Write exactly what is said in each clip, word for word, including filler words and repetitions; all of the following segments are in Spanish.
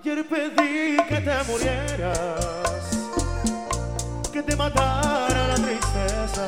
Ayer pedí que te murieras, que te matara la tristeza,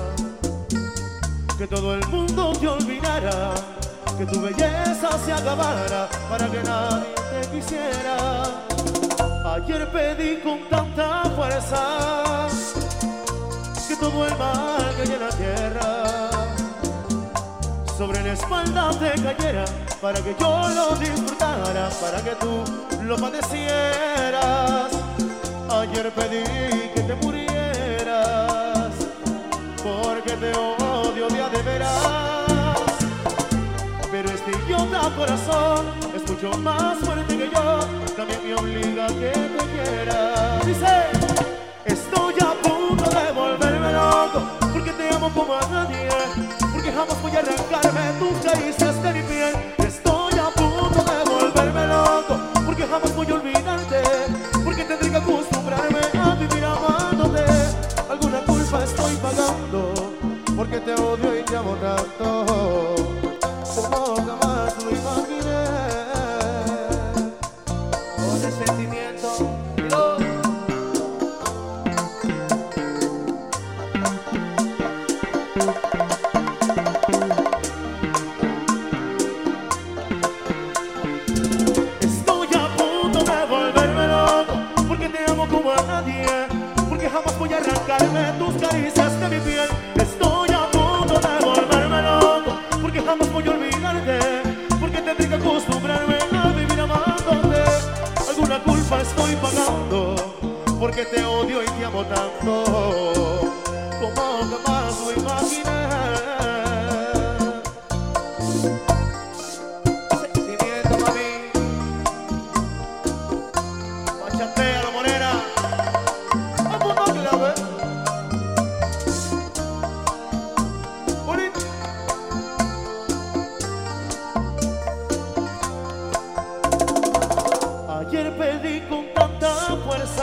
que todo el mundo te olvidara, que tu belleza se acabara para que nadie te quisiera. Ayer pedí con tanta fuerza que todo el mal que hay en la tierra sobre la espalda te cayera, para que yo lo disfrutara, para que tú lo padecieras. Ayer pedí que te murieras, porque te odio de de veras. Pero este idiota corazón es mucho más fuerte que yo, también me obliga a que te quiera. Dice, estoy a punto de volverme loco, porque te amo como a nadie, porque jamás voy a arrancarme tus caricias de mi piel. Estoy a punto de volverme loco, porque jamás voy a olvidarte, porque tendré que acostumbrarme a vivir amándote. Alguna culpa estoy pagando, porque te odio y te amo tanto, como jamás lo imaginé. Con el sentimiento yo. Estoy a punto de volverme loco, porque te amo como a nadie, porque jamás voy a arrancarme tus caricias de mi piel. Estoy a punto de volverme loco, porque jamás voy a olvidarte, porque tendré que acostumbrarme a vivir amándote. Alguna culpa estoy pagando, porque te odio y te amo tanto, como jamás lo imaginé. Sentimiento, mami. Bachatea la morena. A punto que la ve. Bonito. Ayer pedí con tanta fuerza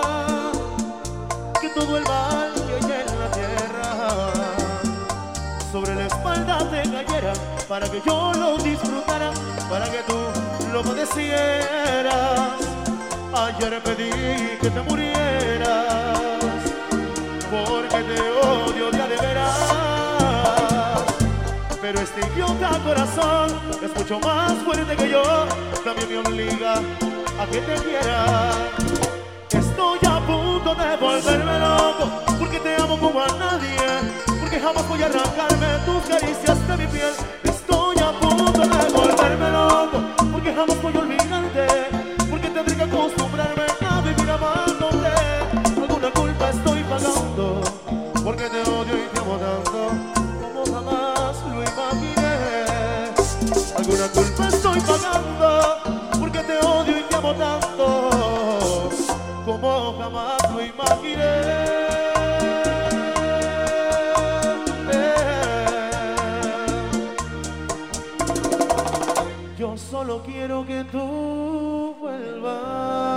que todo el mal que hay en la tierra sobre la espalda te cayera, para que yo lo disfrutara, para que tú lo padecieras. Ayer pedí que te murieras, porque te odio ya de veras. Pero este idiota corazón es mucho más fuerte que yo, también me obliga a que te quiera. Estoy a punto de volverme loco, porque te amo como a nadie, porque jamás voy a arrancarme tus caricias de mi piel. Estoy a punto de volverme loco, porque jamás voy a olvidarte, porque tendré que acostumbrarme a vivir amándote. Alguna culpa estoy pagando, porque te odio y te amo tanto, como jamás lo imaginé. Alguna culpa estoy pagando, porque te odio y te amo tanto, como jamás lo imaginé. Yo solo quiero que tú vuelvas.